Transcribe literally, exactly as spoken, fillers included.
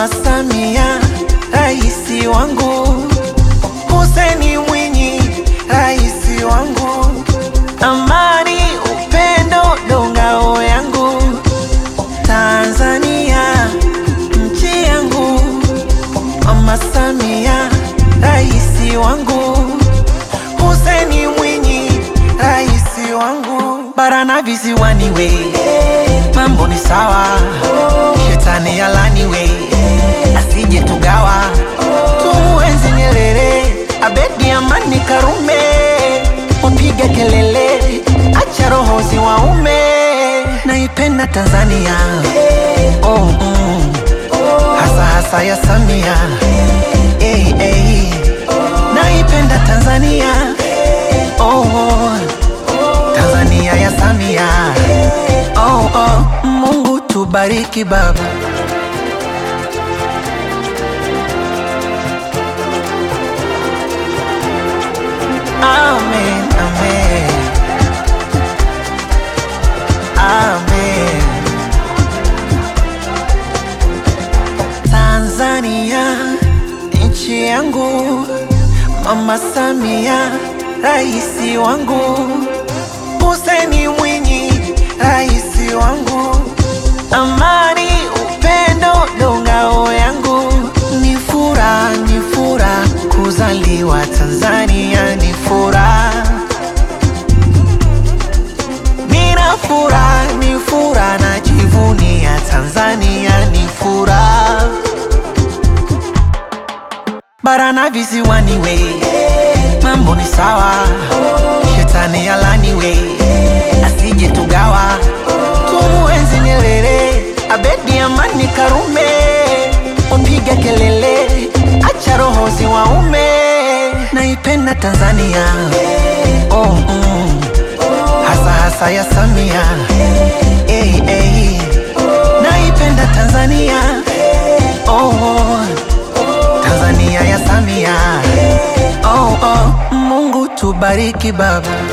Mama Samia, raisi wangu. Hussein Mwinyi, raisi wangu. Amani, upendo, ndo ngao yangu. Tanzania, nchi yangu. Mama Samia, raisi wangu. Hussein Mwinyi, raisi wangu. Bara na visiwani we, mambo ni sawa. Shetani alani we, asije tugawa. Tumuenzi Nyerere, Abedi Amani Karume. Upige kelele, acha roho ziwaume. Naipenda Tanzania, oh, mm. Hasa hasa ya Samia, hey, hey. Naipenda Tanzania, oh, oh. Tanzania ya Samia, oh, oh. Mungu tubariki baba. Amen, amen, amen. Tanzania, nchi yangu. Mama Samia, raisi wangu. Hussein Mwinyi, raisi wangu. Amani, upendo, ndo ngao yangu. Ni furaha, ni furaha kuzaliwa Tanzania, ni furaha. Nina furaha, ni furaha najivunia Tanzania, ni furaha. Bara na visiwani we, mambo ni sawa. Shetani alani we, asije tugawa. Tumuenzi Nyerere, Abedi Amani Karume. Upige kelele, acha roho ziwaume. Naipenda Tanzania, oh, mm. Hasa hasa ya Samia, hey, hey. Naipenda Tanzania, oh, oh. Tanzania ya Samia, oh, oh. Mungu tubariki baba.